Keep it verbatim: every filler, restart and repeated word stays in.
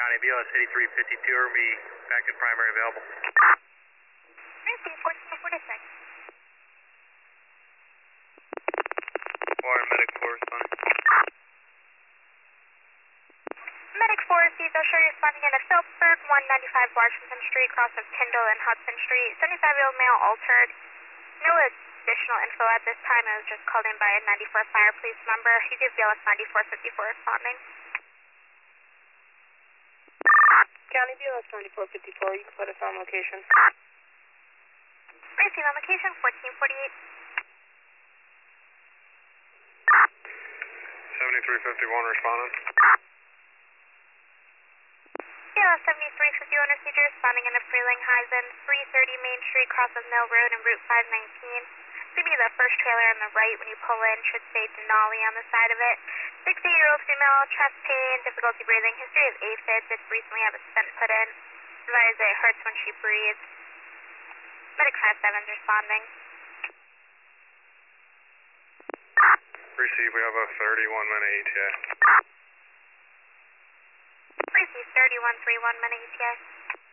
County, B L S eighty-three fifty-two, or me back in primary available. Receive fourteen forty-six. Warren Medic four responding. Medic four, Cecil Sherry responding in a Phillipsburg, one ninety-five Washington Street, cross of Tyndall and Hudson Street. seventy-five-year-old male altered. No additional info at this time. I was just called in by a ninety-four fire police member. You give B L S ninety-four fifty-four responding. County B L S ninety-four fifty-four, you can put us on location. Receive on location, fourteen forty-eight. seventy-three fifty-one responding. B L S seventy-three fifty-one procedure responding in a Frelinghuysen, three thirty Main Street, cross of Mill Road and Route five nineteen. Should be the first trailer on the right when you pull in, should say Denali on the side of it. sixty-eight-year-old female, chest pain, difficulty breathing, history of AFib, did recently have a stent put in. Advise it hurts when she breathes. Medic five seven is responding. Receive, we have a thirty-one minute E T A. Receive thirty-one thirty-one minute E T A.